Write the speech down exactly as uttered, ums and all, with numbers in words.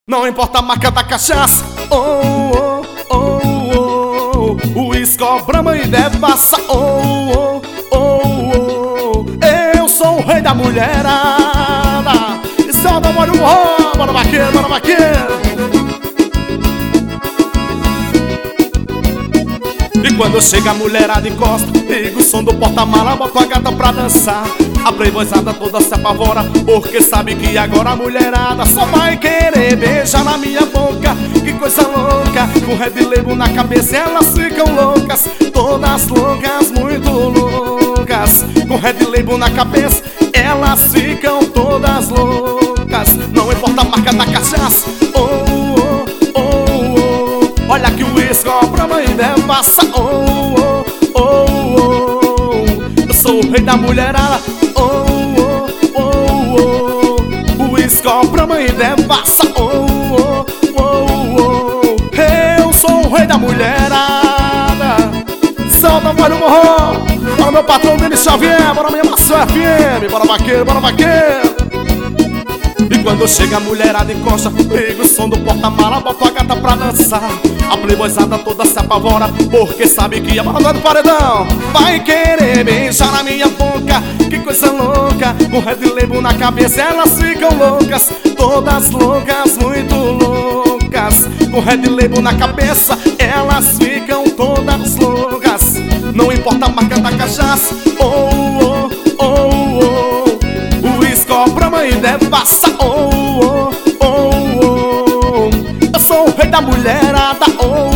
Não importa a marca da cachaça, oh, oh, oh, oh. O Skol, Brahma e Devassa, oh, oh, oh, oh. Eu sou o rei da mulherada. E solta o molho, oh, bora vaqueiro, bora vaqueiro. E quando chega a mulherada encosta, liga o som do porta-mala, bota a gata pra dançar. A playboyzada toda se apavora, porque sabe que agora a mulherada só vai querer beijar na minha boca. Que coisa louca, com Red Label na cabeça elas ficam loucas. Todas loucas, muito loucas. Com Red Label na cabeça elas ficam todas loucas. Não importa a marca da cachaça, oh, oh, oh, oh. Olha que o Skol, Brahma e Devassa, oh, oh, oh, oh. Eu sou o rei da mulherada, oh, oh, oh, oh. O Skol, Brahma e Devassa, oh, oh, oh, oh. Eu sou o rei da mulherada. Solta, vai no morro. Bora meu patrão Denis Xavier, bora minha maçã F M. Bora vaqueiro, bora vaqueiro. E quando chega a mulherada encosta, liga o som do porta-mala, bota a gata pra dançar. A playboyzada toda se apavora, porque sabe que a balada do paredão vai querer beijar na minha boca. Que coisa louca, com Red Label na cabeça elas ficam loucas. Todas loucas, muito loucas. Com Red Label na cabeça elas ficam todas loucas. Não importa a marca da cachaça, oh, oh, oh, oh. O Skol, Brahma e Devassa, oh, oh, oh, oh. Eu sou o rei da mulherada, oh.